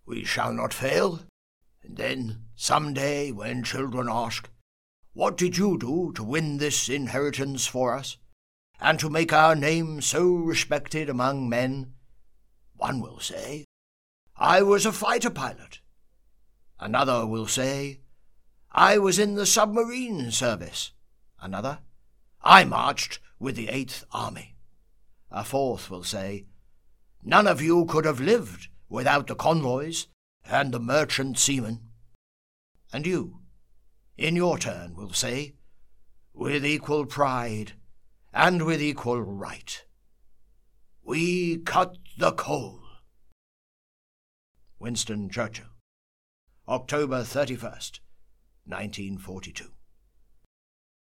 We shall not fail. And then, some day, when children ask, "What did you do to win this inheritance for us, and to make our name so respected among men?" one will say, "I was a fighter pilot." Another will say, "I was in the submarine service." Another, "I marched with the 8th Army." A fourth will say, "None of you could have lived without the convoys and the merchant seamen." And you, in your turn, will say, with equal pride and with equal right, "We cut the coal." Winston Churchill, October 31st, 1942.